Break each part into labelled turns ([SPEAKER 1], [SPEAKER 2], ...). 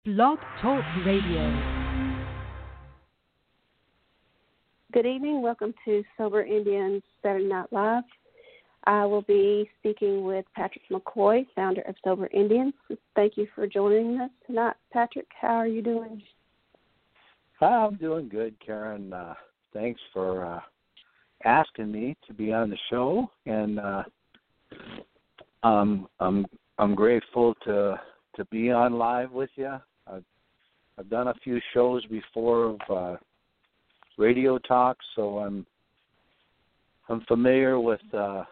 [SPEAKER 1] Blog Talk Radio.
[SPEAKER 2] Good evening. Welcome to Sober Indians Saturday Night Live. I will be speaking with Patrick McCoy, founder of Sober Indians. Thank you for joining us tonight, Patrick. How are you doing?
[SPEAKER 3] I'm doing good, Karen. Thanks for asking me to be on the show, and I'm grateful to be on live with you. I've done a few shows before of radio talk, so I'm familiar with how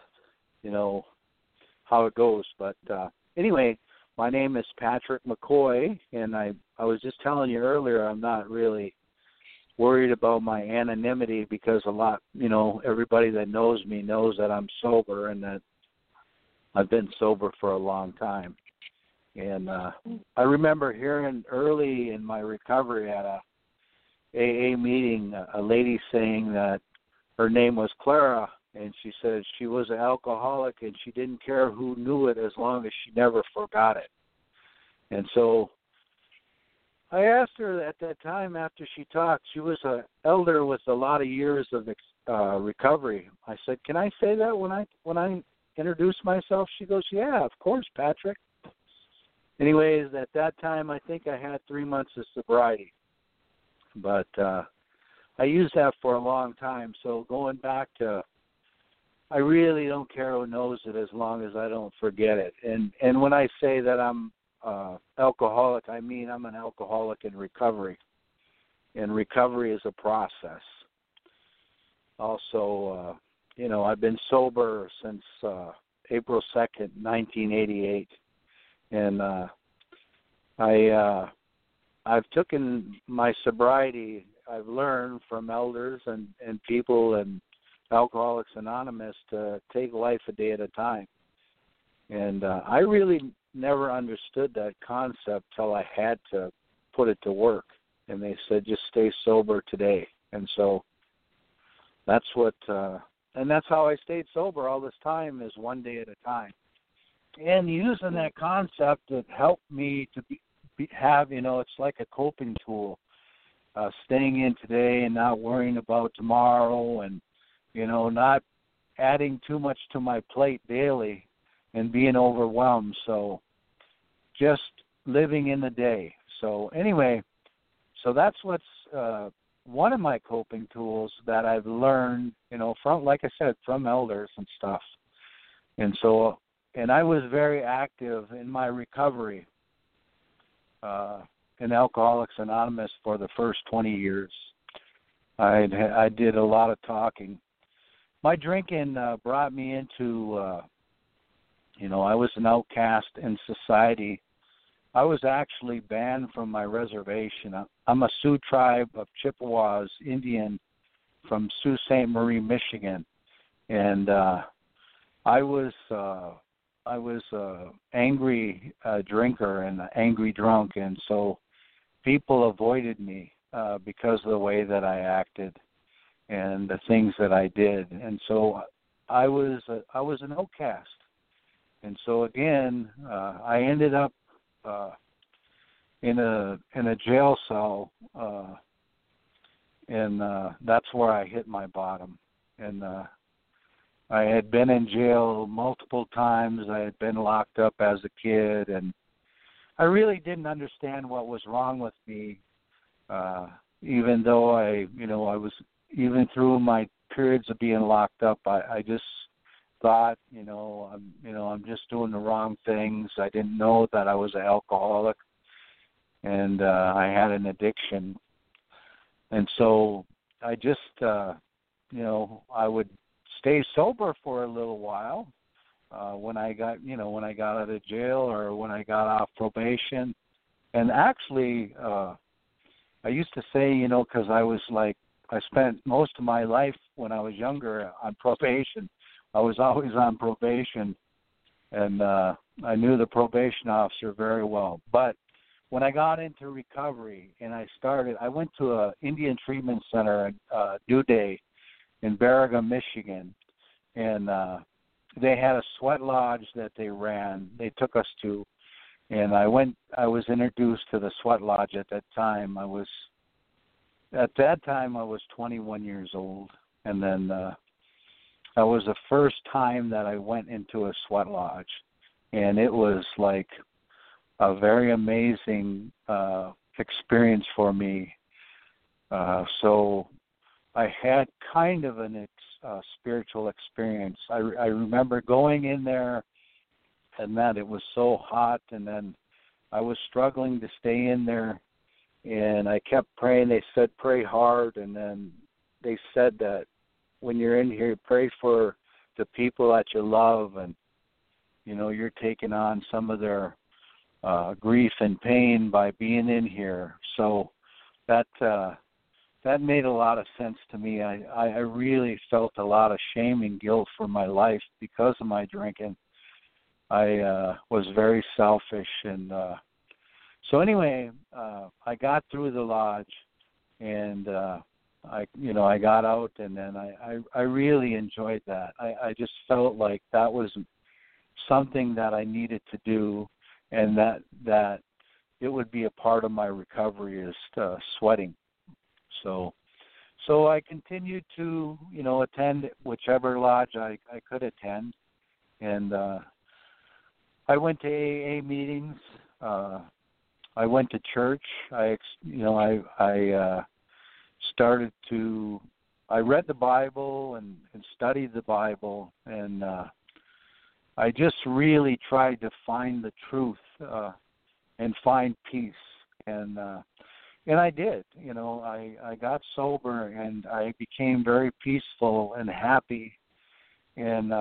[SPEAKER 3] it goes. But anyway, my name is Patrick McCoy, and I was just telling you earlier I'm not really worried about my anonymity because everybody that knows me knows that I'm sober and that I've been sober for a long time. And I remember hearing early in my recovery at a AA meeting a lady saying that her name was Clara, and she said she was an alcoholic and she didn't care who knew it as long as she never forgot it. And so I asked her at that time after she talked, she was an elder with a lot of years of recovery. I said, "Can I say that when I introduce myself?" She goes, "Yeah, of course, Patrick." Anyways, at that time, I think I had 3 months of sobriety. But I used that for a long time. So going back to, I really don't care who knows it as long as I don't forget it. And when I say that I'm alcoholic, I mean I'm an alcoholic in recovery. And recovery is a process. Also, I've been sober since April 2nd, 1988. And I've taken my sobriety, I've learned from elders and people and Alcoholics Anonymous to take life a day at a time. And I really never understood that concept till I had to put it to work. And they said, just stay sober today. And so that's and that's how I stayed sober all this time, is one day at a time. And using that concept, it helped me to have, it's like a coping tool, staying in today and not worrying about tomorrow and, not adding too much to my plate daily and being overwhelmed. So just living in the day. So anyway, so that's what's one of my coping tools that I've learned, from, like I said, from elders and stuff. And so, and I was very active in my recovery in Alcoholics Anonymous for the first 20 years. I did a lot of talking. My drinking brought me into, I was an outcast in society. I was actually banned from my reservation. I'm a Sioux tribe of Chippewas Indian from Sault Ste. Marie, Michigan. And I was an angry drinker and an angry drunk, and so people avoided me because of the way that I acted and the things that I did. And so I was an outcast. And so again, I ended up in a jail cell, and that's where I hit my bottom. And I had been in jail multiple times. I had been locked up as a kid, and I really didn't understand what was wrong with me. Even though I was, even through my periods of being locked up, I just thought, I'm just doing the wrong things. I didn't know that I was an alcoholic, and I had an addiction. And so I just, I would stay sober for a little while when I got out of jail or when I got off probation. And actually, I used to say, because I spent most of my life when I was younger on probation. I was always on probation, and I knew the probation officer very well. But when I got into recovery and I went to an Indian treatment center, New Day, in Baraga, Michigan, and they had a sweat lodge that they ran. They took us to, And I was introduced to the Sweat Lodge at that time. At that time I was 21 years old, and then that was the first time that I went into a sweat lodge, and it was like a very amazing experience for me. So I had kind of a spiritual experience. I remember going in there, and that it was so hot, and then I was struggling to stay in there, and I kept praying. They said pray hard, and then they said that when you're in here, pray for the people that you love, and you're taking on some of their grief and pain by being in here. So that made a lot of sense to me. I really felt a lot of shame and guilt for my life because of my drinking. I was very selfish, and so anyway, I got through the lodge, and I got out, and then I really enjoyed that. I just felt like that was something that I needed to do, and that it would be a part of my recovery is sweating. So I continued to attend whichever lodge I could attend, and I went to AA meetings. I went to church. I read the Bible and studied the Bible, and I just really tried to find the truth and find peace, and I did. I got sober, and I became very peaceful and happy, and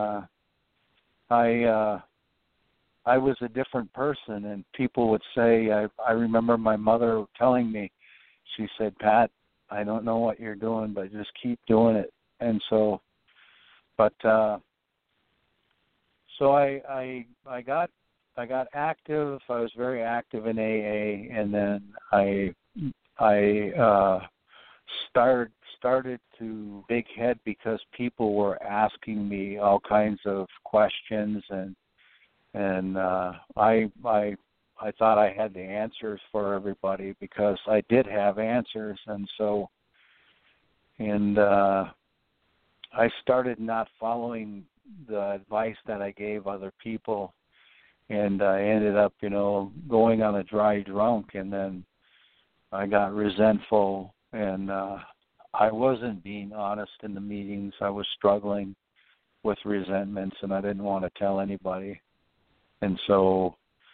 [SPEAKER 3] I was a different person, and people would say, I remember my mother telling me, she said, Pat, I don't know what you're doing, but just keep doing it. And so, but so I got active. I was very active in AA, and then I started to big head because people were asking me all kinds of questions, and I thought I had the answers for everybody because I did have answers, and I started not following the advice that I gave other people, and I ended up, going on a dry drunk, and then I got resentful, and I wasn't being honest in the meetings. I was struggling with resentments, and I didn't want to tell anybody. And so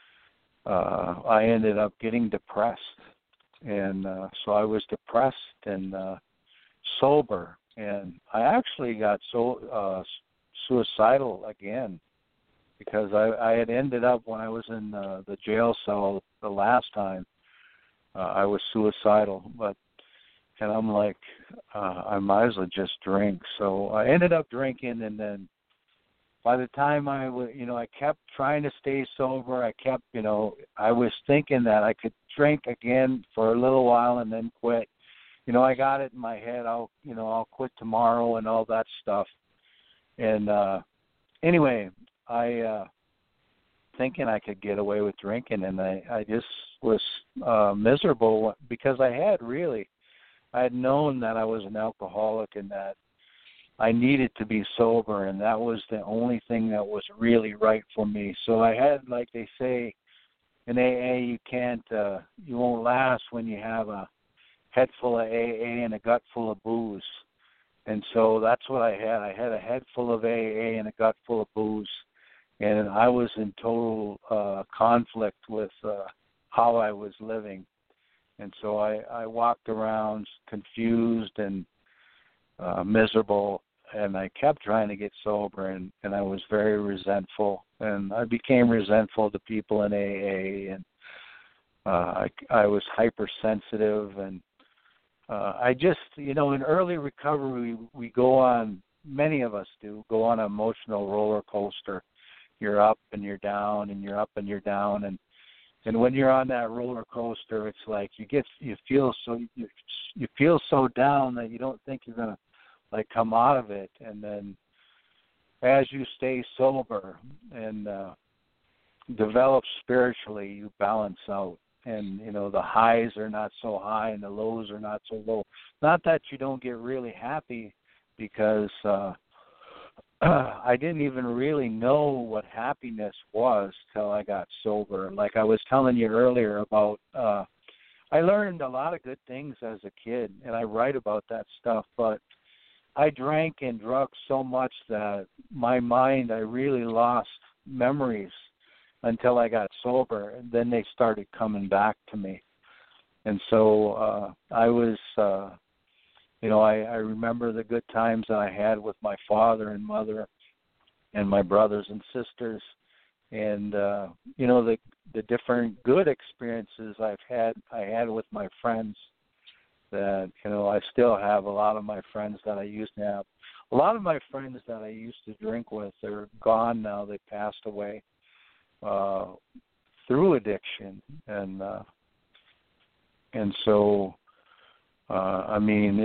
[SPEAKER 3] I ended up getting depressed, and so I was depressed and sober, and I actually got suicidal again because I had ended up when I was in the jail cell the last time. I was suicidal, and I'm like, I might as well just drink. So I ended up drinking, and then by the time I kept trying to stay sober. I was thinking that I could drink again for a little while and then quit. I got it in my head. I'll quit tomorrow and all that stuff. And anyway, I thinking I could get away with drinking, and I just was miserable because I had known that I was an alcoholic and that I needed to be sober, and that was the only thing that was really right for me. So I had, like they say in AA, you won't last when you have a head full of AA and a gut full of booze. And so that's what I had. I had a head full of AA and a gut full of booze, and I was in total conflict with how I was living. And so I walked around confused and miserable, and I kept trying to get sober, and I was very resentful, and I became resentful to people in AA, and I was hypersensitive, and I just, in early recovery, we go on, many of us do, go on an emotional roller coaster. You're up and you're down, and you're up and you're down, and when you're on that roller coaster, it's like you feel so down that you don't think you're gonna come out of it. And then as you stay sober, and develop spiritually, you balance out. And, you know, the highs are not so high and the lows are not so low. Not that you don't get really happy, because I didn't even really know what happiness was till I got sober. Like I was telling you earlier about, I learned a lot of good things as a kid, and I write about that stuff, but I drank and drug so much that my mind, I really lost memories until I got sober, and then they started coming back to me. And so I was, you know, I remember the good times that I had with my father and mother and my brothers and sisters, and you know, the different good experiences I had with my friends. That, you know, I still have a lot of my friends that I used to have. A lot of my friends that I used to drink with are gone now. They passed away through addiction, and so I mean,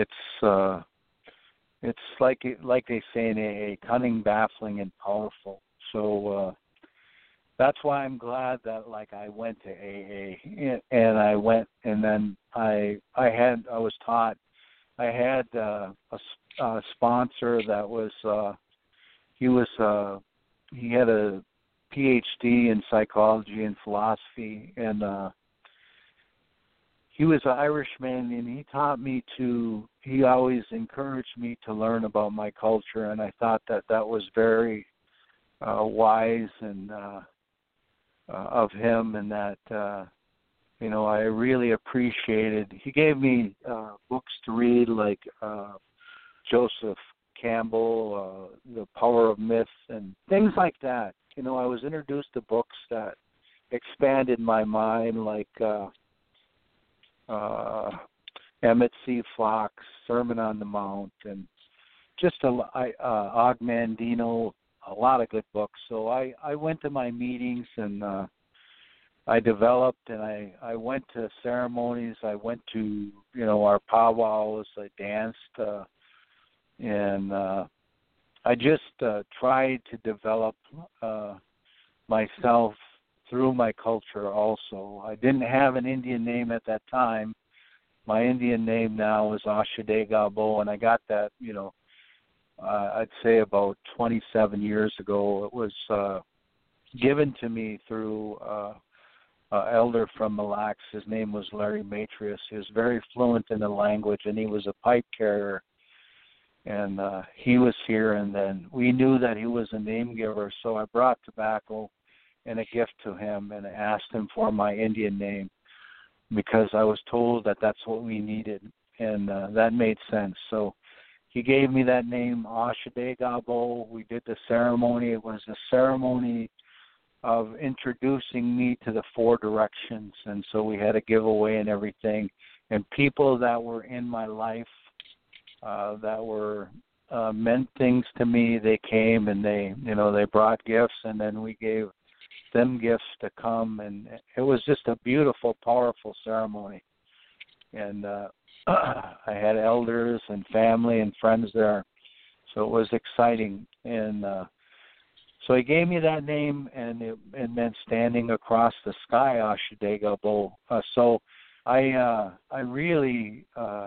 [SPEAKER 3] it's like they say in AA, cunning, baffling, and powerful. So that's why I'm glad that, like, I went to AA, and I went, and then I was taught. I had a sponsor that was he had a PhD in psychology and philosophy, and he was an Irishman, and he always encouraged me to learn about my culture, and I thought that was very wise and of him, and that you know, I really appreciated. He gave me books to read, like Joseph Campbell, The Power of Myth, and things like that. You know, I was introduced to books that expanded my mind, like Emmett C. Fox, Sermon on the Mount, and just Og Mandino, a lot of good books. So I went to my meetings, and I developed, and I went to ceremonies. I went to, you know, our powwows. I danced, and I just tried to develop myself through my culture also. I didn't have an Indian name at that time. My Indian name now is Ashade Gabo, and I got that, you know, I'd say about 27 years ago. It was given to me through elder from Mille Lacs. His name was Larry Matrius. He was very fluent in the language, and he was a pipe carrier. And he was here, and then we knew that he was a name giver, so I brought tobacco and a gift to him and asked him for my Indian name, because I was told that that's what we needed, and that made sense. So he gave me that name, Ashade Gabo. We did the ceremony. It was a ceremony of introducing me to the four directions, and so we had a giveaway and everything. And people that were in my life that were meant things to me, they came and they brought gifts, and then we gave them gifts to come, and it was just a beautiful, powerful ceremony. And I had elders and family and friends there, so it was exciting. And so he gave me that name, and it meant standing across the sky, Ashade Gabo. So I really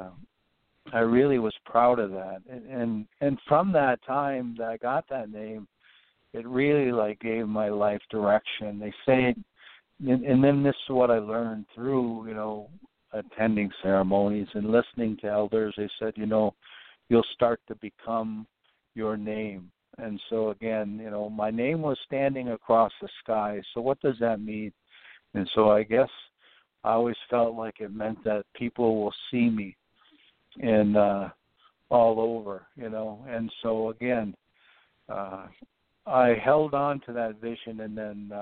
[SPEAKER 3] was proud of that, and from that time that I got that name, it really like gave my life direction. They say, and then this is what I learned through, you know, attending ceremonies and listening to elders. They said, you know, you'll start to become your name. And so again, you know, my name was standing across the sky. So what does that mean? And so I guess I always felt like it meant that people will see me and all over, you know. And so again, I held on to that vision, and then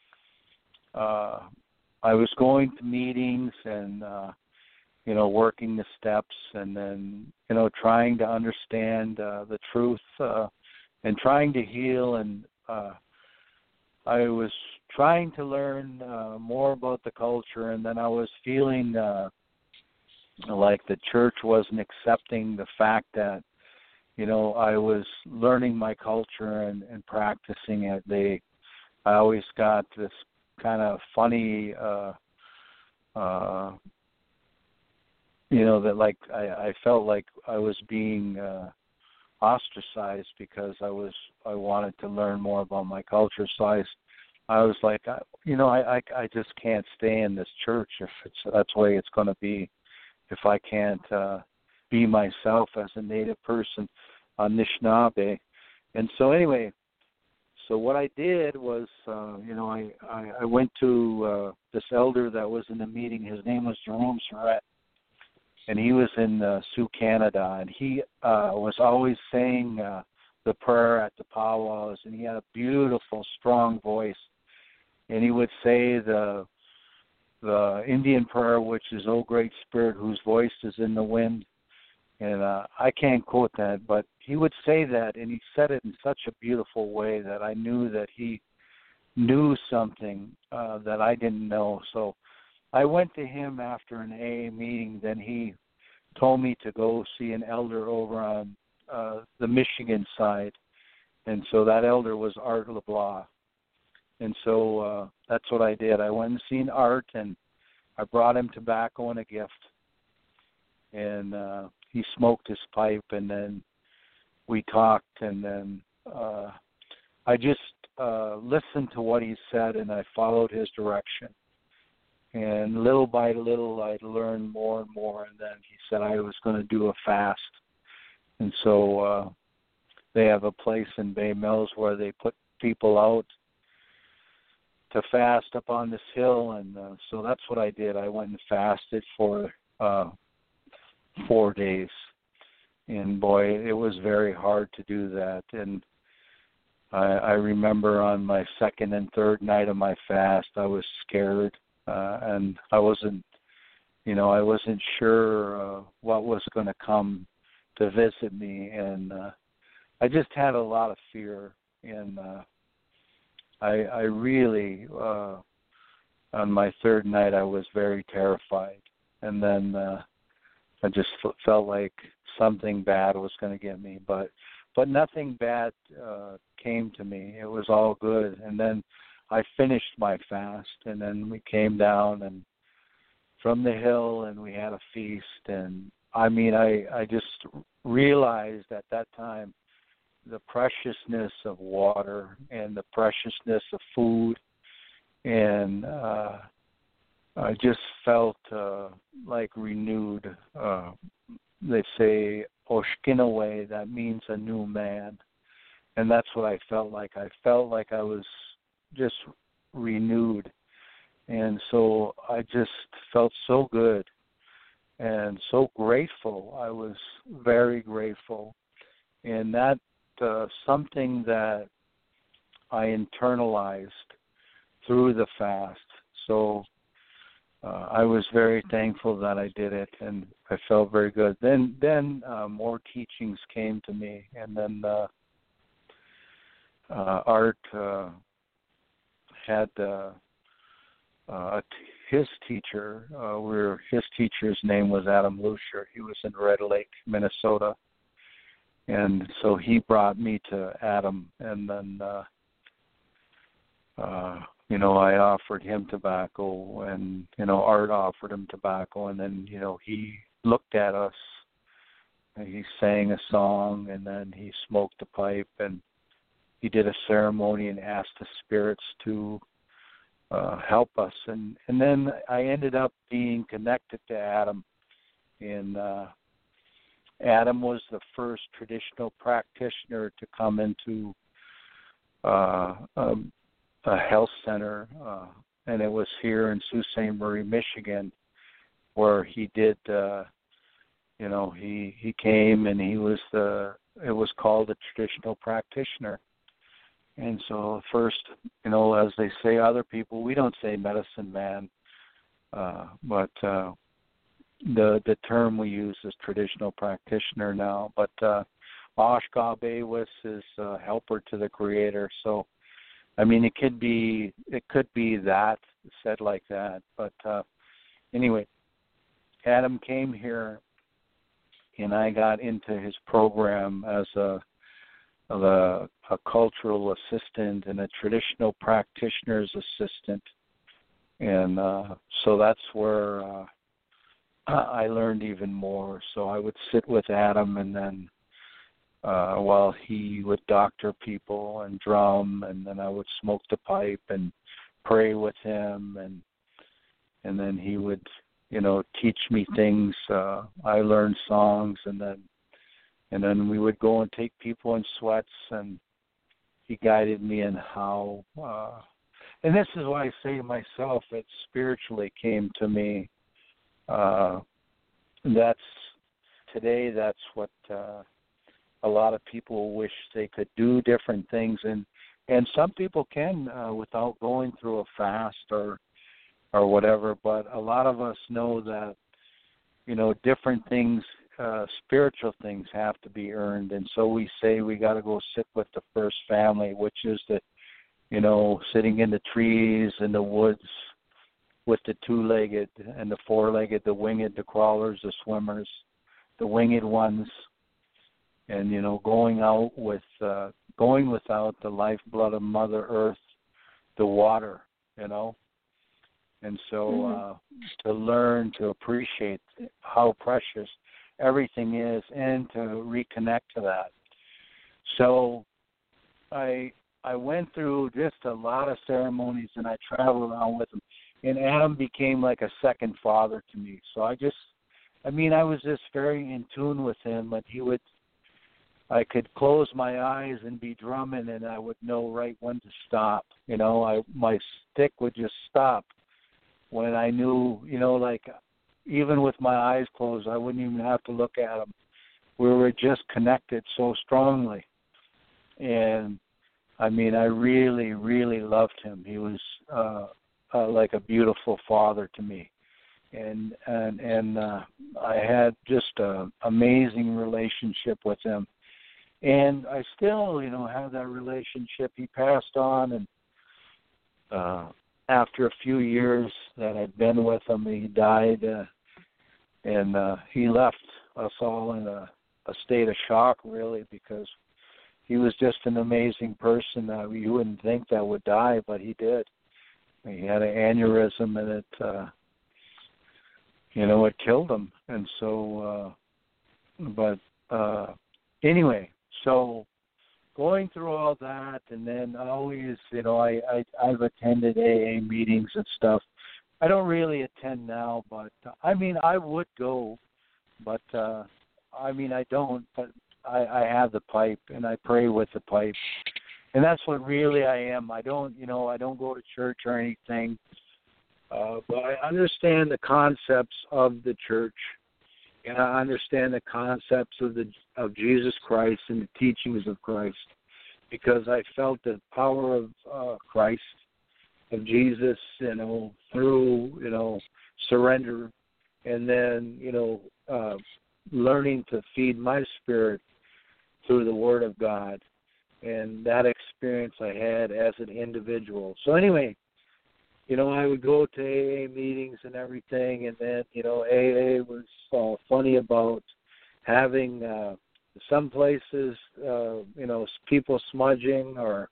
[SPEAKER 3] I was going to meetings and you know, working the steps, and then, you know, trying to understand the truth and trying to heal. And I was trying to learn more about the culture, and then I was feeling like the church wasn't accepting the fact that, you know, I was learning my culture and practicing it. I always got this kind of funny, that like I felt like I was being ostracized because I wanted to learn more about my culture. So I was like, I just can't stay in this church if that's the way it's going to be, if I can't be myself as a Native person on Anishinaabe. And so anyway, so what I did was, I went to this elder that was in the meeting. His name was Jerome Surratt, and he was in Sioux, Canada, and he was always saying the prayer at the powwows, and he had a beautiful, strong voice. And he would say the Indian prayer, which is, "O Great Spirit, whose voice is in the wind." And I can't quote that, but he would say that, and he said it in such a beautiful way that I knew that he knew something that I didn't know. So I went to him after an AA meeting. Then he told me to go see an elder over on the Michigan side. And so that elder was Art LeBlanc. And so that's what I did. I went and seen Art, and I brought him tobacco and a gift. And he smoked his pipe, and then we talked, and then I just listened to what he said, and I followed his direction. And little by little, I learned more and more, and then he said I was going to do a fast. And so they have a place in Bay Mills where they put people out to fast up on this hill, and so that's what I did. I went and fasted for 4 days, and boy, it was very hard to do that. And I remember on my second and third night of my fast, I was scared, and I wasn't sure what was going to come to visit me, and I just had a lot of fear, and I really, on my third night, I was very terrified, and then I just felt like something bad was going to get me, but nothing bad came to me. It was all good. And then I finished my fast, and then we came down and from the hill, and we had a feast. And I mean, I just realized at that time the preciousness of water and the preciousness of food, and I just felt like renewed. They say Oshkinawe, that means a new man. And that's what I felt like. I felt like I was just renewed. And so I just felt so good and so grateful. I was very grateful. And that something that I internalized through the fast. So I was very thankful that I did it, and I felt very good. Then more teachings came to me, and then Art had his teacher. His teacher's name was Adam Lucier. He was in Red Lake, Minnesota, and so he brought me to Adam, and then I offered him tobacco, and Art offered him tobacco, and then he looked at us, and he sang a song, and then he smoked a pipe, and he did a ceremony and asked the spirits to help us, and then I ended up being connected to Adam, and Adam was the first traditional practitioner to come into a health center, and it was here in Sault Ste. Marie, Michigan, where he did, he came, and it was called a traditional practitioner. And so first, as they say, other people, we don't say medicine man, but the term we use is traditional practitioner now. But Oshkabe was his helper to the Creator. So, I mean, it could be that, said like that. But anyway, Adam came here, and I got into his program as a a cultural assistant and a traditional practitioner's assistant. And so that's where I learned even more. So I would sit with Adam, and then while he would doctor people and drum, and then I would smoke the pipe and pray with him, and then he would, teach me things. I learned songs, and then we would go and take people in sweats, and he guided me in how. And this is why I say myself, it spiritually came to me. That's what a lot of people wish they could do different things, and some people can without going through a fast or whatever. But a lot of us know that different things, spiritual things, have to be earned, and so we say we got to go sit with the first family, which is the sitting in the trees in the woods with the two-legged and the four-legged, the winged, the crawlers, the swimmers, the winged ones, and going without the lifeblood of Mother Earth, the water, and so to learn to appreciate how precious everything is and to reconnect to that. So I went through just a lot of ceremonies, and I traveled around with him. And Adam became like a second father to me. So I was just very in tune with him. But I could close my eyes and be drumming, and I would know right when to stop. My stick would just stop when I knew, even with my eyes closed, I wouldn't even have to look at him. We were just connected so strongly. And I really, really loved him. He was like a beautiful father to me, and I had just an amazing relationship with him, and I still, have that relationship. He passed on, and after a few years that I'd been with him, he died, and he left us all in a state of shock, really, because he was just an amazing person. You wouldn't think that would die, but he did. He had an aneurysm, and it killed him. And so, anyway, so going through all that, and then always, I've attended AA meetings and stuff. I don't really attend now, but I would go, but I don't. But I have the pipe, and I pray with the pipe, and that's what really I am. I don't go to church or anything, but I understand the concepts of the church, and I understand the concepts of Jesus Christ and the teachings of Christ, because I felt the power of Christ, of Jesus, through surrender, and then learning to feed my spirit through the Word of God, and that experience I had as an individual. So anyway, I would go to AA meetings and everything, and then, AA was funny about having some places, people smudging or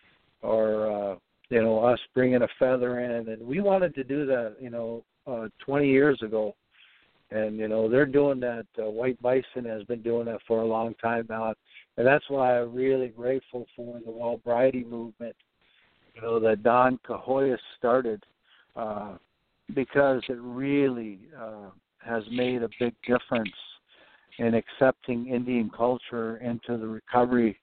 [SPEAKER 3] us bringing a feather in, and we wanted to do that, 20 years ago. And, they're doing that. White Bison has been doing that for a long time now. And that's why I'm really grateful for the Wellbriety movement, that Don Cahoyas started, because it really has made a big difference in accepting Indian culture into the recovery,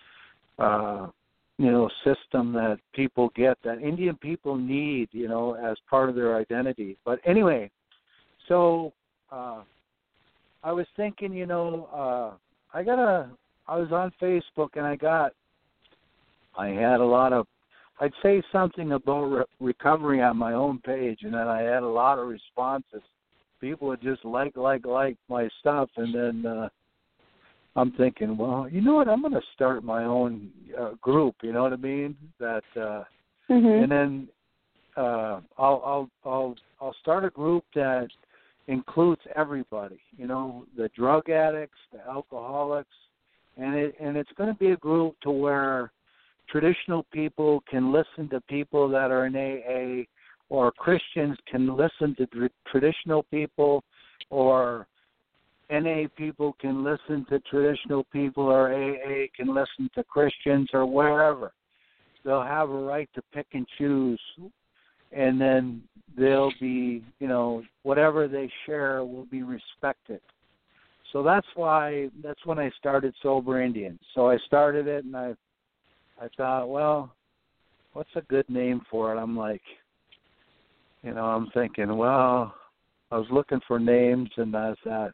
[SPEAKER 3] system that people get, that Indian people need, as part of their identity. But anyway, so I was thinking, I was on Facebook, and I'd say something about recovery on my own page, and then I had a lot of responses. People would just like my stuff, and then I'm thinking, well, you know what? I'm going to start my own group. You know what I mean? That, and then I'll start a group that includes everybody. The drug addicts, the alcoholics, and it's going to be a group to where traditional people can listen to people that are in AA, or Christians can listen to traditional people, or NA people can listen to traditional people, or AA can listen to Christians, or wherever. They'll have a right to pick and choose, and then they'll be, whatever they share will be respected. So that's when I started Sober Indians. So I started it, and I thought, well, what's a good name for it? I'm like, I'm thinking, well, I was looking for names, and I thought,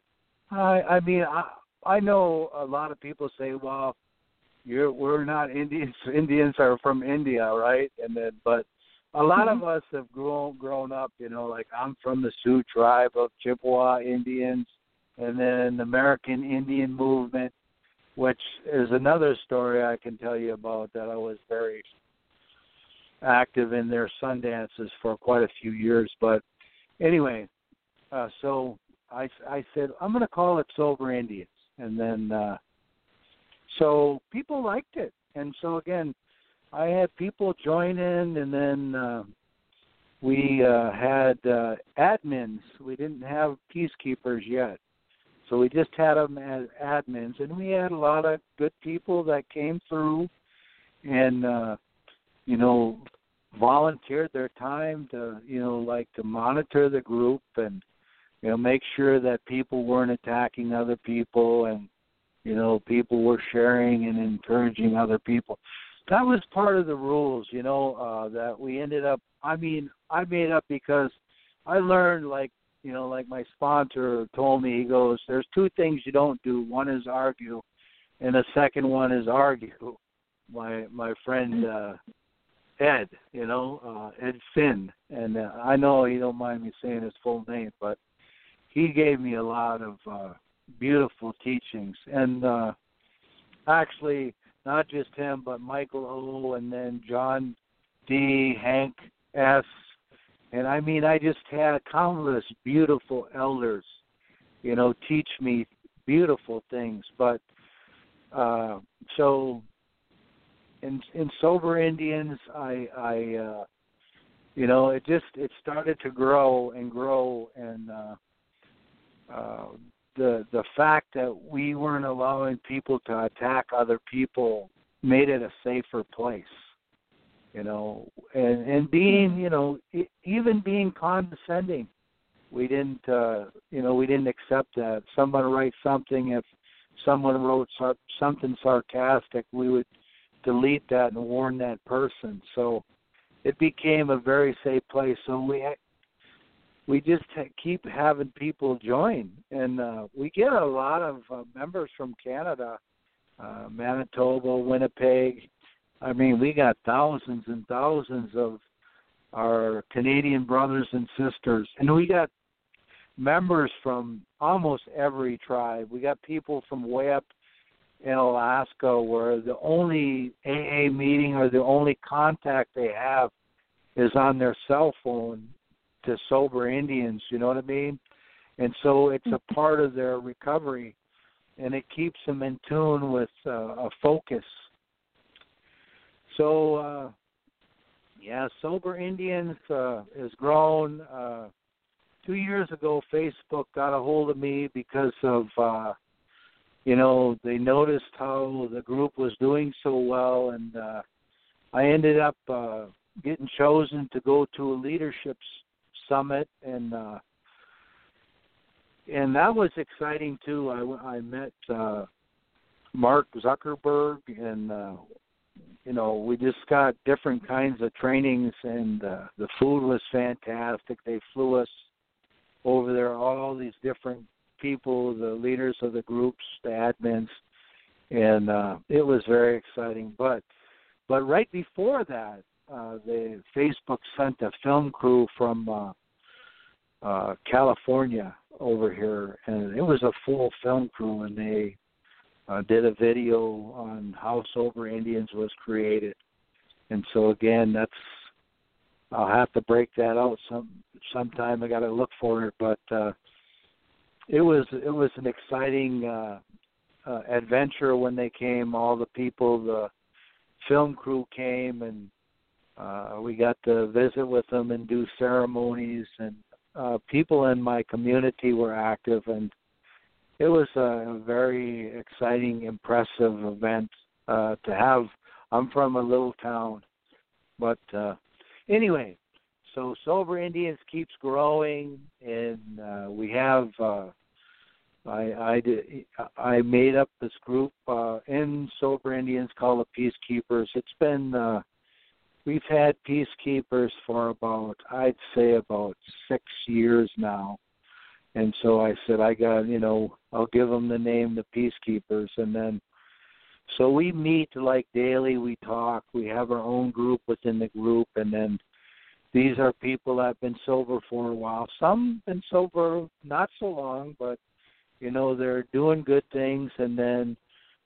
[SPEAKER 3] I know a lot of people say, well, we're not Indians. Indians are from India, right? But a lot of us have grown up, like I'm from the Sioux tribe of Chippewa Indians, and then the American Indian movement, which is another story I can tell you about, that I was very active in their Sundances for quite a few years. But anyway, so I said, I'm going to call it Sober Indians. And then so people liked it. And so, again, I had people join in, and then we had admins. We didn't have peacekeepers yet. So we just had them as admins, and we had a lot of good people that came through and, volunteered their time to, to monitor the group and, make sure that people weren't attacking other people, and, people were sharing and encouraging other people. That was part of the rules, that we ended up, I made up because I learned, like my sponsor told me, he goes, there's two things you don't do. One is argue, and the second one is argue. My friend Ed, Ed Finn, and I know he don't mind me saying his full name, but he gave me a lot of beautiful teachings. And actually, not just him, but Michael O., and then John D., Hank S., and I just had countless beautiful elders, teach me beautiful things. But so in Sober Indians, it started to grow and grow, and the fact that we weren't allowing people to attack other people made it a safer place. And being, even being condescending, we didn't accept that. Someone writes something, if someone wrote something sarcastic, we would delete that and warn that person. So it became a very safe place. So we just keep having people join, and we get a lot of members from Canada, Manitoba, Winnipeg. We got thousands and thousands of our Canadian brothers and sisters, and we got members from almost every tribe. We got people from way up in Alaska, where the only AA meeting or the only contact they have is on their cell phone to Sober Indians, you know what I mean? And so it's a part of their recovery, and it keeps them in tune with a focus. So, Sober Indians has grown. 2 years ago, Facebook got a hold of me because of, they noticed how the group was doing so well, and I ended up getting chosen to go to a leadership summit, and that was exciting too. I met Mark Zuckerberg, and we just got different kinds of trainings, and the food was fantastic. They flew us over there, all these different people, the leaders of the groups, the admins, and it was very exciting. But right before that, the Facebook sent a film crew from California over here, and it was a full film crew, and they did a video on how Sober Indians was created. And so again, I'll have to break that out sometime. I got to look for it, but it was an exciting adventure when they came. All the people, the film crew came, and we got to visit with them and do ceremonies, and people in my community were active, and it was a very exciting, impressive event to have. I'm from a little town, but anyway, so Sober Indians keeps growing, and we have. I made up this group in Sober Indians called the Peacekeepers. It's been we've had Peacekeepers for about 6 years now, and so I said I'll give them the name the Peacekeepers, and then so we meet like daily. We talk. We have our own group within the group, and then these are people that have been sober for a while. Some been sober not so long, but they're doing good things, and then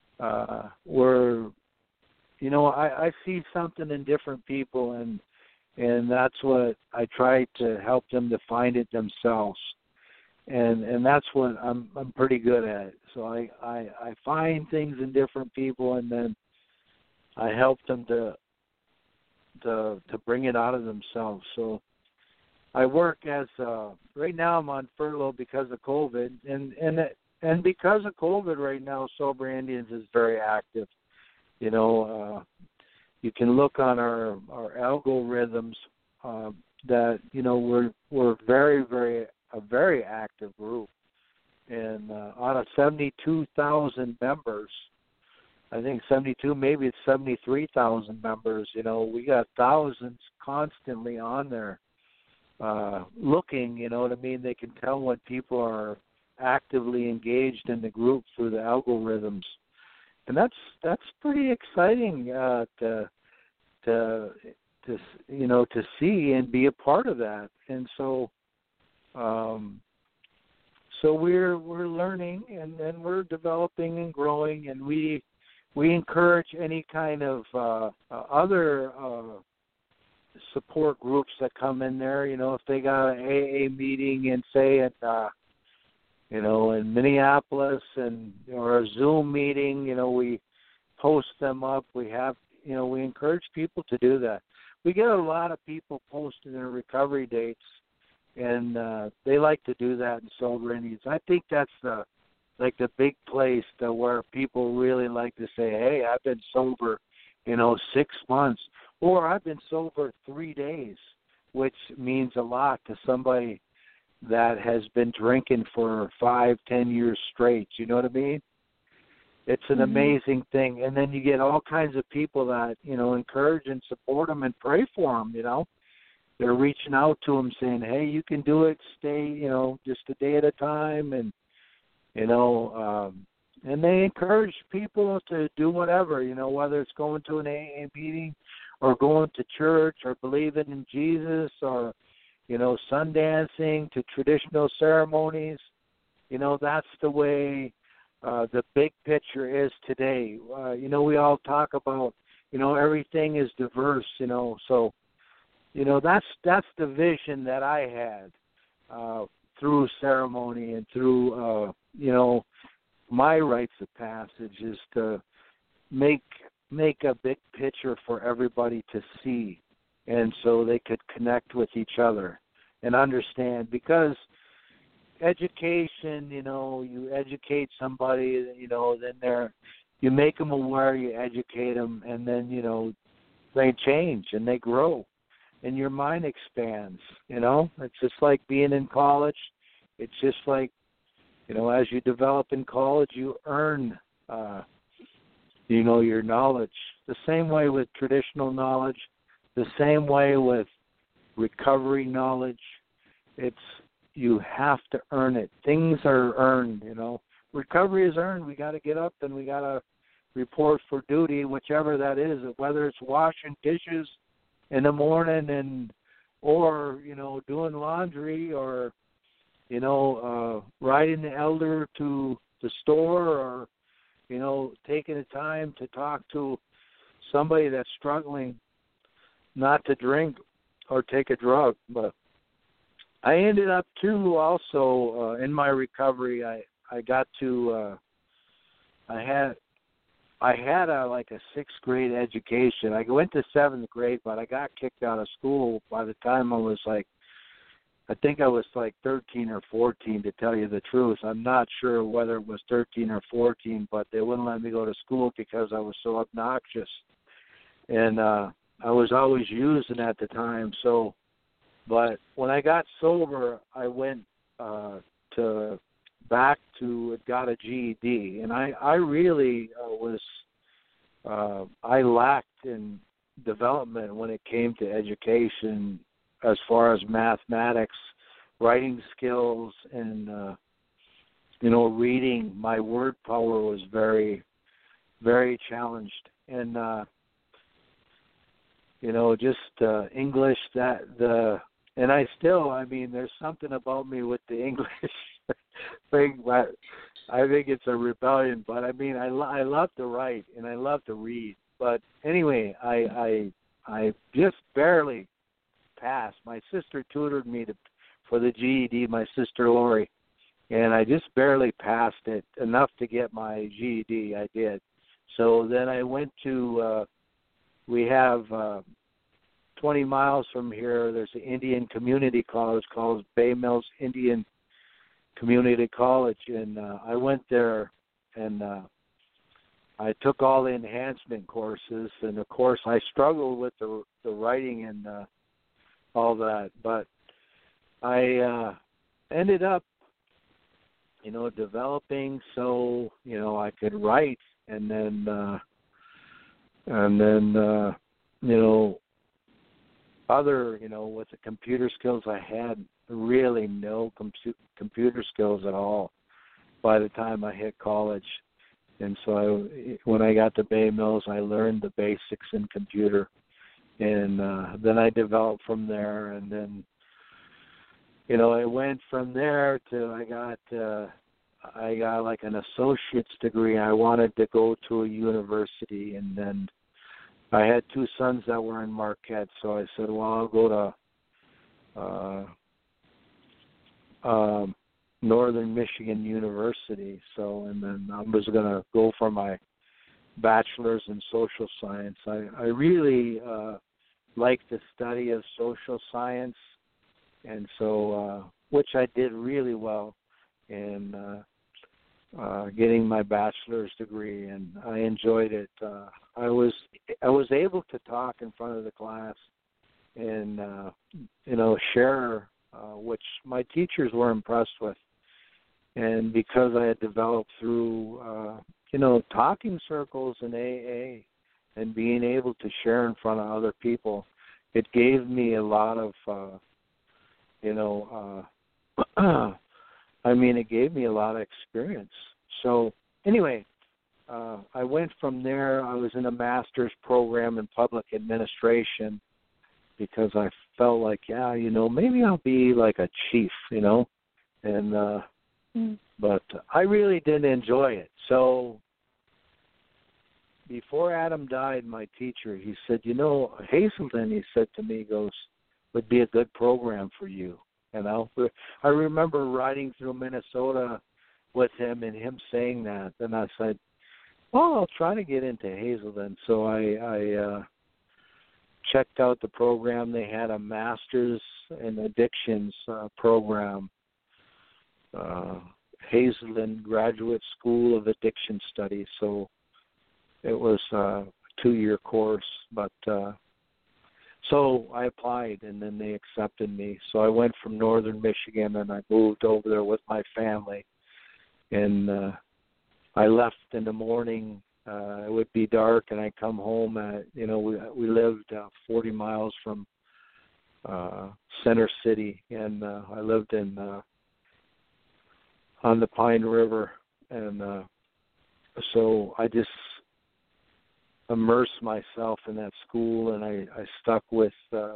[SPEAKER 3] I see something in different people, and that's what I try to help them to find it themselves, and that's what I'm pretty good at. So I find things in different people, and then I help them to bring it out of themselves. So I work as right now I'm on furlough because of COVID, and because of COVID right now, Sober Indians is very active. You can look on our algorithms that we're a very active group, and out of 72,000 members, I think 72, maybe it's 73,000 members. We got thousands constantly on there. Looking, they can tell when people are actively engaged in the group through the algorithms, and that's pretty exciting to see and be a part of that. And so we're learning, and we're developing and growing, and we encourage any kind of other support groups that come in there. If they got an AA meeting and say in Minneapolis or a Zoom meeting, we post them up. We have, we encourage people to do that. We get a lot of people posting their recovery dates, and they like to do that in Sober Indians. I think that's the big place where people really like to say, hey, I've been sober, 6 months. Or I've been sober 3 days, which means a lot to somebody that has been drinking for 5-10 years straight. You know what I mean? It's an amazing thing. And then you get all kinds of people that, encourage and support them and pray for them, They're reaching out to them saying, hey, you can do it. Stay, just a day at a time. And, and they encourage people to do whatever, whether it's going to an AA meeting or going to church or believing in Jesus or, sun dancing to traditional ceremonies. That's the way the big picture is today. We all talk about, everything is diverse, so, that's the vision that I had through ceremony and through, my rites of passage is to make a big picture for everybody to see, and so they could connect with each other and understand. Because education, you educate somebody, then you make them aware, you educate them, and then, they change and they grow, and your mind expands, It's just like being in college. It's just like, as you develop in college, you earn your knowledge. The same way with traditional knowledge, the same way with recovery knowledge. You have to earn it. Things are earned, Recovery is earned. We got to get up and we got to report for duty, whichever that is, whether it's washing dishes in the morning or doing laundry or, riding the elder to the store or, taking the time to talk to somebody that's struggling not to drink or take a drug. But I ended up, too, also in my recovery, I got to I had a sixth grade education. I went to seventh grade, but I got kicked out of school by the time I was I think I was 13 or 14, to tell you the truth. I'm not sure whether it was 13 or 14, but they wouldn't let me go to school because I was so obnoxious. And I was always using at the time. So, but when I got sober, I went got a GED, and I really I lacked in development when it came to education, as far as mathematics, writing skills, and reading. My word power was very, very challenged, and just English, and I mean, there's something about me with the English thing, but I think it's a rebellion. But I mean, I love to write and I love to read. But anyway, I just barely passed. My sister tutored me for the GED, my sister Lori, and I just barely passed it, enough to get my GED. I did. So then I went to we have 20 miles from here, there's an Indian community college called Bay Mills Indian Community College, and I went there, and I took all the enhancement courses, and of course I struggled with the writing and all that, but I ended up, developing so I could write, and then other, with the computer skills I had, really no computer skills at all by the time I hit college. And so when I got to Bay Mills, I learned the basics in computer, and then I developed from there, and then I went from there to I got like an associate's degree. I wanted to go to a university, and then I had two sons that were in Marquette, so I said, well, I'll go to Northern Michigan University. So, and then I was going to go for my bachelor's in social science. I really like the study of social science, and so which I did really well in getting my bachelor's degree, and I enjoyed it. I was able to talk in front of the class and share, which my teachers were impressed with. And because I had developed through talking circles in AA and being able to share in front of other people, it gave me a lot of it gave me a lot of experience. So anyway, I went from there. I was in a master's program in public administration because I felt like, maybe I'll be like a chief, and but I really didn't enjoy it. So before Adam died, my teacher, he said, Hazelden, he said to me, he goes, would be a good program for you. I remember riding through Minnesota with him and him saying that, and I said, well, I'll try to get into Hazelden. So I checked out the program. They had a master's in addictions program, Hazelden Graduate School of Addiction Studies. So it was a 2-year course, but so I applied, and then they accepted me. So I went from Northern Michigan, and I moved over there with my family. And I left in the morning. It would be dark, and I'd come home at, we lived 40 miles from Center City, and I lived on the Pine River. And so I just immersed myself in that school, and I stuck with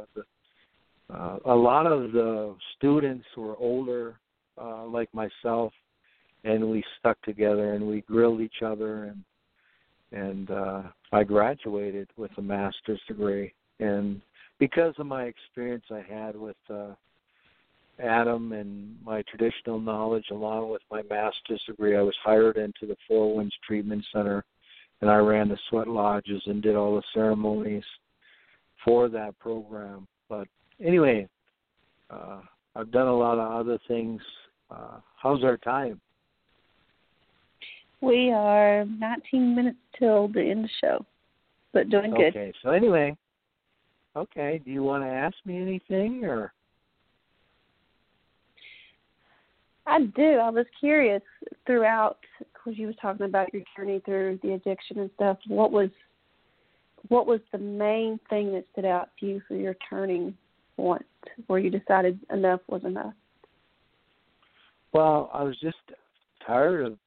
[SPEAKER 3] a lot of the students who were older, like myself, and we stuck together and we grilled each other, and I graduated with a master's degree. And because of my experience I had with Adam and my traditional knowledge along with my master's degree, I was hired into the Four Winds Treatment Center, and I ran the sweat lodges and did all the ceremonies for that program. But anyway, I've done a lot of other things. How's our time?
[SPEAKER 2] We are 19 minutes till the end of the show, but doing good.
[SPEAKER 3] Okay, so anyway, do you want to ask me anything, or?
[SPEAKER 2] I do. I was curious throughout, because you were talking about your journey through the addiction and stuff. What was the main thing that stood out to you for your turning point, where you decided enough was enough?
[SPEAKER 3] Well, I was just tired of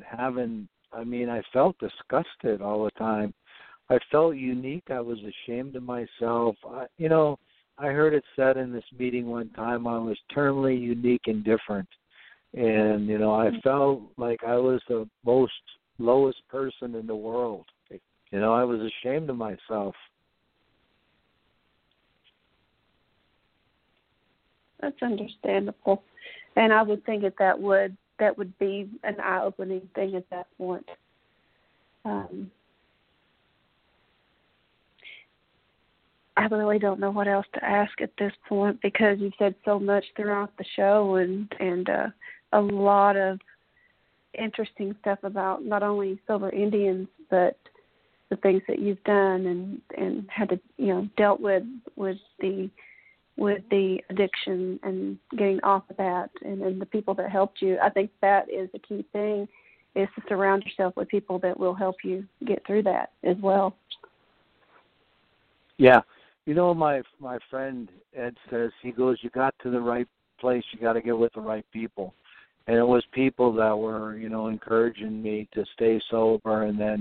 [SPEAKER 3] I felt disgusted all the time. I felt unique. I was ashamed of myself. I heard it said in this meeting one time I was terminally unique and different. And, I felt like I was the most lowest person in the world. I was ashamed of myself.
[SPEAKER 2] That's understandable. And I would think that would be an eye-opening thing at that point. I really don't know what else to ask at this point, because you've said so much throughout the show and a lot of interesting stuff about not only Sober Indians, but the things that you've done and had to dealt with the addiction and getting off of that, and the people that helped you. I think that is the key thing, is to surround yourself with people that will help you get through that as well.
[SPEAKER 3] Yeah. My friend Ed says, he goes, you got to the right place, you got to get with the right people. And it was people that were, encouraging me to stay sober. And then,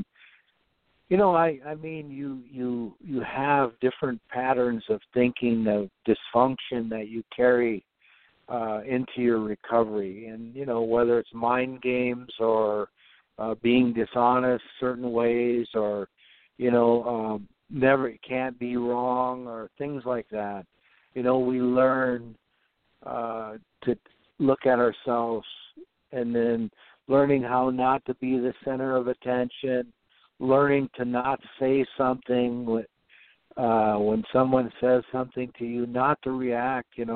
[SPEAKER 3] you have different patterns of thinking, of dysfunction that you carry into your recovery. And, whether it's mind games or being dishonest certain ways, or, never can't be wrong, or things like that. We learn to look at ourselves, and then learning how not to be the center of attention, learning to not say something when someone says something to you, not to react, is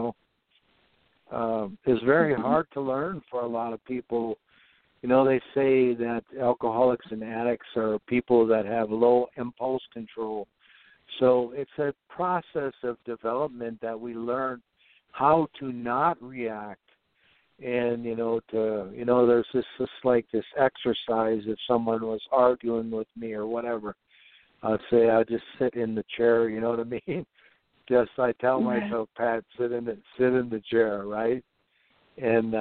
[SPEAKER 3] very hard to learn for a lot of people. They say that alcoholics and addicts are people that have low impulse control. So it's a process of development that we learn how to not react. And, there's this exercise. If someone was arguing with me or whatever, I'd say I'd just sit in the chair, you know what I mean? I tell myself, Pat, sit in the chair, right? And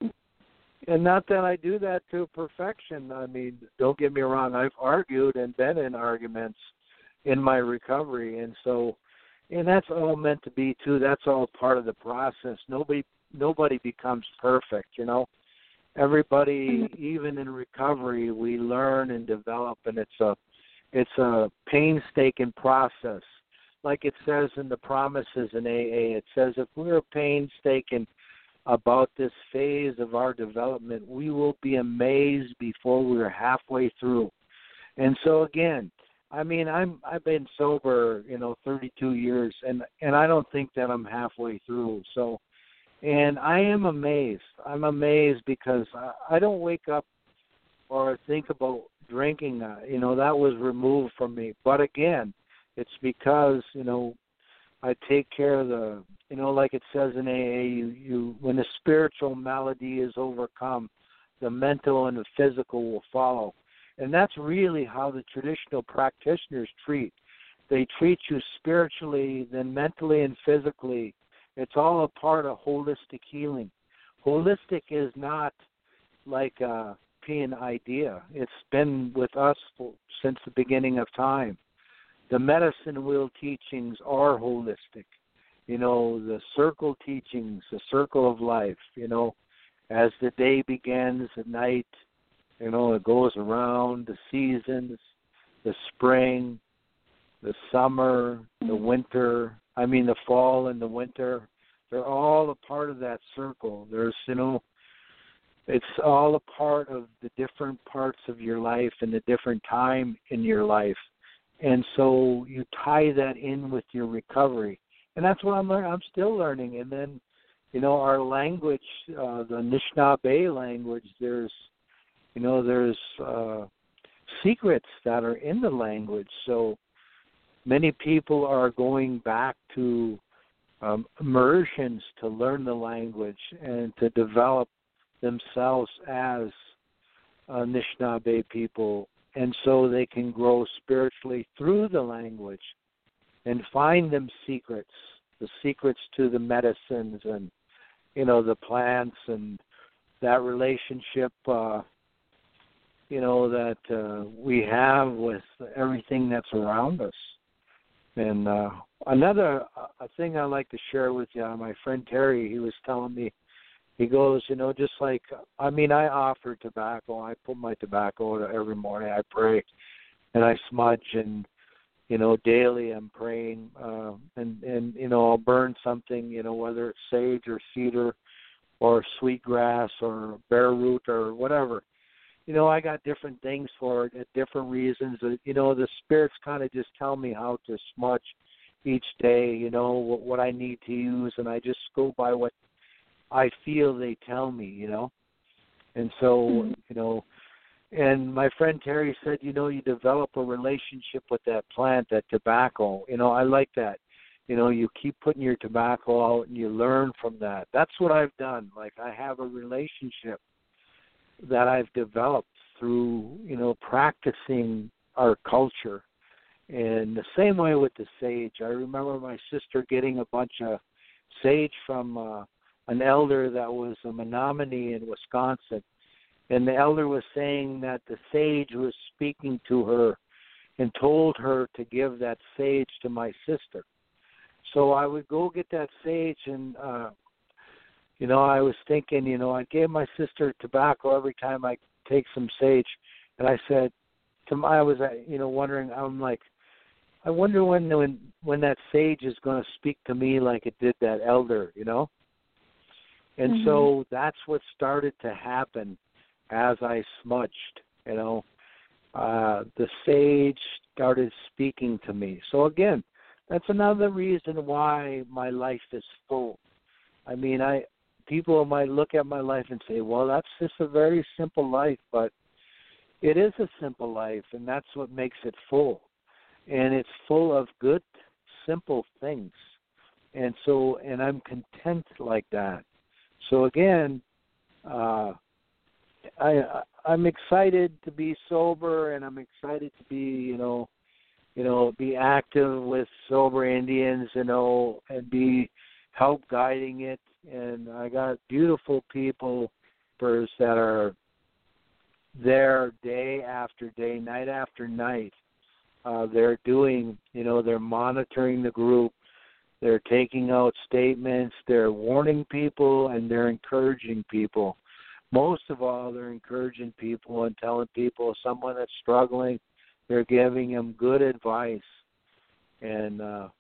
[SPEAKER 3] not that I do that to perfection. Don't get me wrong. I've argued and been in arguments in my recovery. And that's all meant to be, too. That's all part of the process. Nobody becomes perfect, Everybody, even in recovery, we learn and develop, and it's a painstaking process. Like it says in the promises in AA, it says if we're painstaking about this phase of our development, we will be amazed before we're halfway through. And so again, I've been sober, 32 years, and I don't think that I'm halfway through. So, and I am amazed. I'm amazed because I don't wake up or think about drinking. That was removed from me. But again, it's because, I take care of the, like it says in AA, you when the spiritual malady is overcome, the mental and the physical will follow. And that's really how the traditional practitioners treat. They treat you spiritually, then mentally and physically. It's all a part of holistic healing. Holistic is not like a European idea. It's been with us since the beginning of time. The medicine wheel teachings are holistic. The circle teachings, the circle of life, as the day begins at night, it goes around the seasons, the spring, the summer, the winter, the fall and the winter, They're all a part of that circle. There's, it's all a part of the different parts of your life and the different time in your life. And so you tie that in with your recovery. And that's what I'm learning. I'm still learning. And then, our language, the Anishinaabe language, there's secrets that are in the language. So many people are going back to immersions to learn the language and to develop themselves as Anishinaabe people, and so they can grow spiritually through the language and find them secrets, the secrets to the medicines and, the plants and that relationship, that we have with everything that's around us. And another thing I'd like to share with you, my friend Terry, he was telling me, he goes, just like, I offer tobacco. I put my tobacco every morning. I pray and I smudge, and, daily I'm praying, and I'll burn something, whether it's sage or cedar or sweetgrass or bare root or whatever. I got different things for it at different reasons. The spirits kind of just tell me how to smudge each day, what I need to use, and I just go by what I feel they tell me, And so, and my friend Terry said, you develop a relationship with that plant, that tobacco. I like that. You keep putting your tobacco out and you learn from that. That's what I've done. Like, I have a relationship that I've developed through, practicing our culture. And the same way with the sage. I remember my sister getting a bunch of sage from an elder that was a Menominee in Wisconsin. And the elder was saying that the sage was speaking to her and told her to give that sage to my sister. So I would go get that sage, and I was thinking, I gave my sister tobacco every time I take some sage. And I said, I was, wondering, I'm like, I wonder when that sage is going to speak to me like it did that elder, And so that's what started to happen as I smudged, the sage started speaking to me. So again, that's another reason why my life is full. People might look at my life and say, well, that's just a very simple life, but it is a simple life, and that's what makes it full. And it's full of good, simple things. And I'm content like that. So again, I'm excited to be sober, and I'm excited to be, be active with Sober Indians, and be help guiding it. And I got beautiful people that are there day after day, night after night. They're doing, they're monitoring the group. They're taking out statements. They're warning people, and they're encouraging people. Most of all, they're encouraging people and telling people, someone that's struggling, they're giving them good advice. And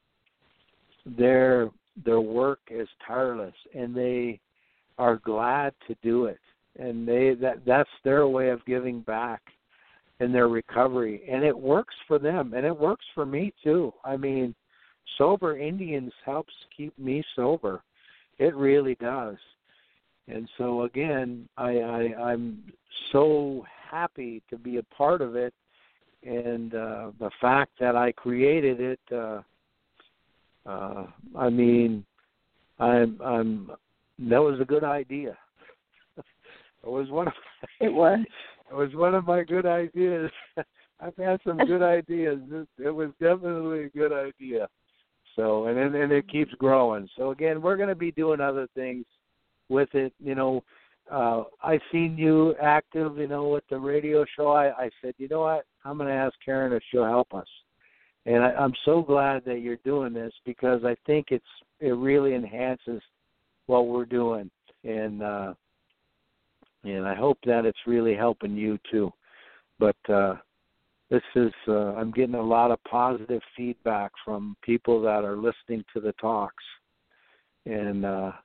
[SPEAKER 3] their work is tireless, and they are glad to do it. And that's their way of giving back in their recovery. And it works for them, and it works for me too. Sober Indians helps keep me sober. It really does. And so again, I'm so happy to be a part of it, and the fact that I created it. That was a good idea. It was one of my good ideas. I've had some good ideas. It was definitely a good idea. So, and it keeps growing. So again, we're going to be doing other things with it. I seen you active, with the radio show. I said, you know what? I'm going to ask Karen if she'll help us. And I'm so glad that you're doing this, because I think it really enhances what we're doing. And I hope that it's really helping you too. But this is, I'm getting a lot of positive feedback from people that are listening to the talks. And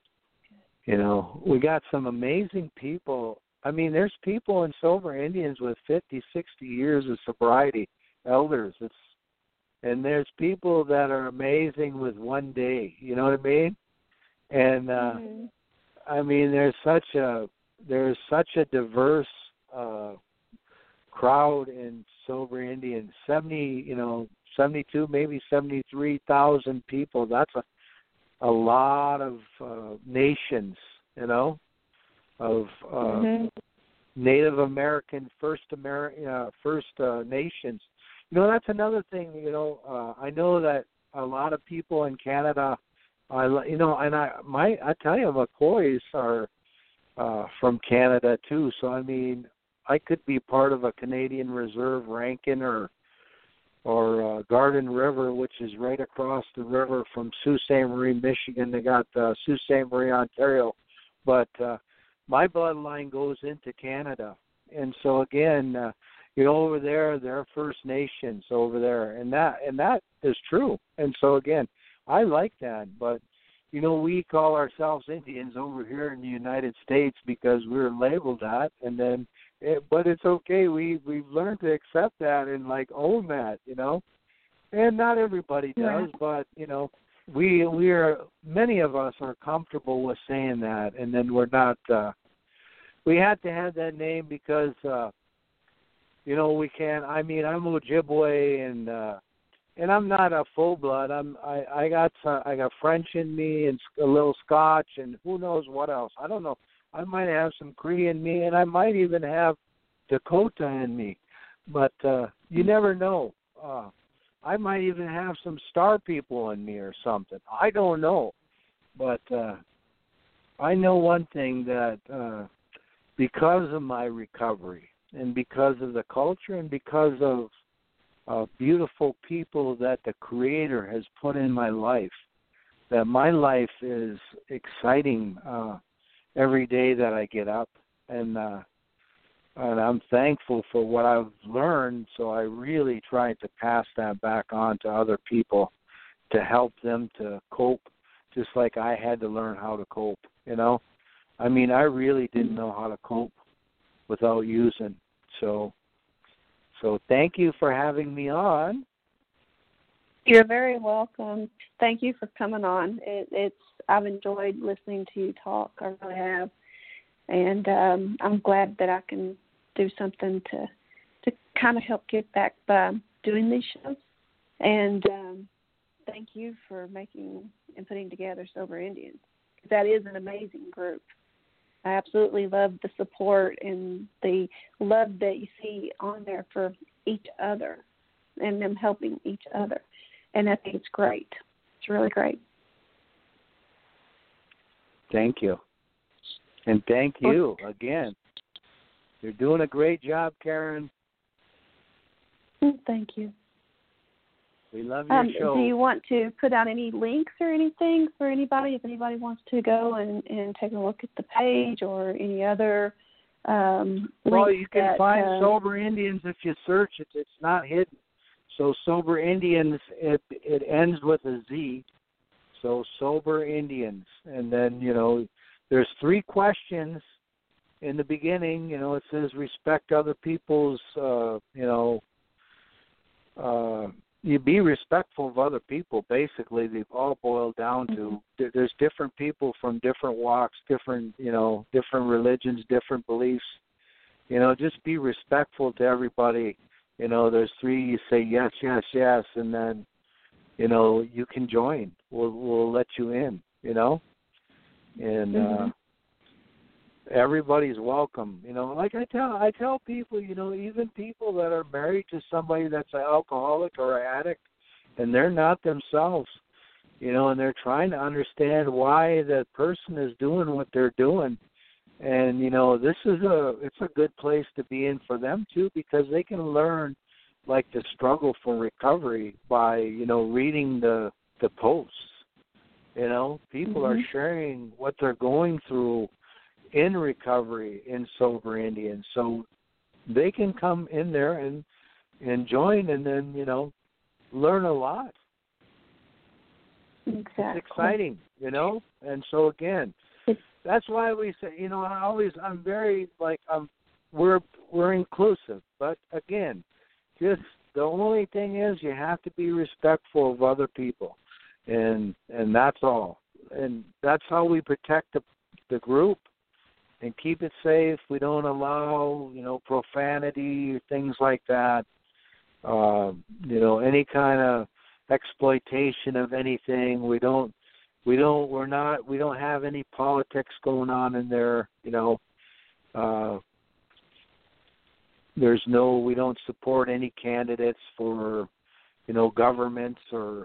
[SPEAKER 3] we got some amazing people. I mean, there's people in Sober Indians with 50, 60 years of sobriety, elders. And there's people that are amazing with one day. You know what I mean? And I mean, there's such a diverse crowd in Sober Indians. 72, maybe 73,000 people. That's a lot of nations, of Native American, First Nations. That's another thing. I know that a lot of people in Canada, I tell you, McCoys are from Canada too. So I mean, I could be part of a Canadian Reserve, Rankin or Garden River, which is right across the river from Sault Ste. Marie, Michigan. They got Sault Ste. Marie, Ontario, but my bloodline goes into Canada, and so again. Over there, they're First Nations over there, and that is true. And so again, I like that. But we call ourselves Indians over here in the United States because we're labeled that, and then, but it's okay. We've learned to accept that and own that, And not everybody does, but we are, many of us are comfortable with saying that, and then we're not. We had to have that name because. We can't. I mean, I'm Ojibwe, and I'm not a full blood. I got French in me and a little Scotch, and who knows what else. I don't know. I might have some Cree in me, and I might even have Dakota in me, but you never know. I might even have some Star people in me or something. I don't know, but I know one thing that because of my recovery. And because of the culture and because of beautiful people that the Creator has put in my life, that my life is exciting every day that I get up. And I'm thankful for what I've learned, so I really try to pass that back on to other people to help them to cope, just like I had to learn how to cope, I mean, I really didn't know how to cope without using. So thank you for having me on.
[SPEAKER 2] You're very welcome. Thank you for coming on. I've enjoyed listening to you talk. I really have, and I'm glad that I can do something to kind of help give back by doing these shows. And thank you for making and putting together Sober Indians. That is an amazing group. I absolutely love the support and the love that you see on there for each other and them helping each other. And I think it's great. It's really great.
[SPEAKER 3] Thank you. And thank you again. You're doing a great job, Karen.
[SPEAKER 2] Thank you.
[SPEAKER 3] We love your show.
[SPEAKER 2] Do you want to put out any links or anything for anybody, if anybody wants to go and take a look at the page or any other links?
[SPEAKER 3] Well, you can find Sober Indians if you search it. It's not hidden. So Sober Indians, it ends with a Z. So Sober Indians. And then, there's 3 questions in the beginning. It says respect other people's, you be respectful of other people. Basically, they've all boiled down to there's different people from different walks, different religions, different beliefs. Just be respectful to everybody. There's 3. You say yes, yes, yes, and then you can join. We'll let you in. And everybody's welcome. Like I tell people, even people that are married to somebody that's an alcoholic or an addict, and they're not themselves, and they're trying to understand why that person is doing what they're doing. And this is it's a good place to be in for them too, because they can learn the struggle for recovery by reading the posts. People are sharing what they're going through in recovery in Sober Indians, so they can come in there and join, and then learn a lot.
[SPEAKER 2] Exactly.
[SPEAKER 3] It's exciting, And so again, that's why we say, I'm very we're inclusive, but again, just the only thing is you have to be respectful of other people, and that's all, and that's how we protect the group and keep it safe. We don't allow, profanity, things like that. Any kind of exploitation of anything. We don't have any politics going on in there. We don't support any candidates for, governments or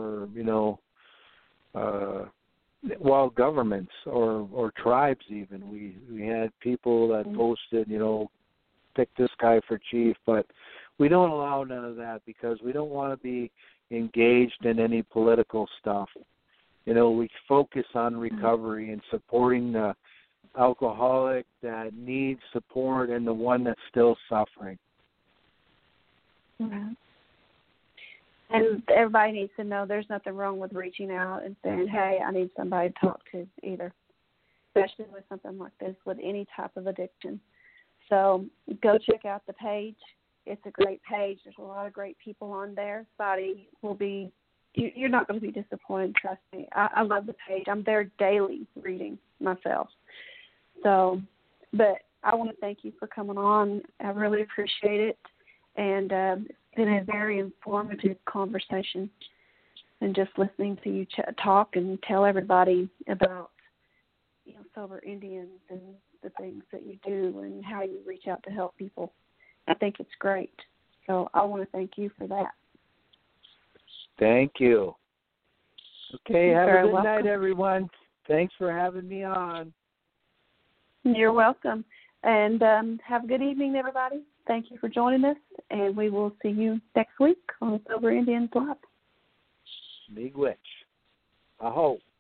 [SPEAKER 3] governments or tribes even. We had people that posted, pick this guy for chief, but we don't allow none of that because we don't want to be engaged in any political stuff. We focus on recovery and supporting the alcoholic that needs support and the one that's still suffering.
[SPEAKER 2] Right. And everybody needs to know there's nothing wrong with reaching out and saying, hey, I need somebody to talk to either, especially with something like this, with any type of addiction. So go check out the page. It's a great page. There's a lot of great people on there. You're not going to be disappointed, trust me. I love the page. I'm there daily reading myself. So, but I want to thank you for coming on. I really appreciate it. And it's been a very informative conversation. And just listening to you talk and tell everybody about, Sober Indians and the things that you do and how you reach out to help people. I think it's great. So I want to thank you for that.
[SPEAKER 3] Thank you. Okay, have a good
[SPEAKER 2] welcome.
[SPEAKER 3] night, everyone. Thanks for having me on.
[SPEAKER 2] You're welcome. And have a good evening, everybody. Thank you for joining us, and we will see you next week on Sober Indians Live.
[SPEAKER 3] Miigwech. Aho.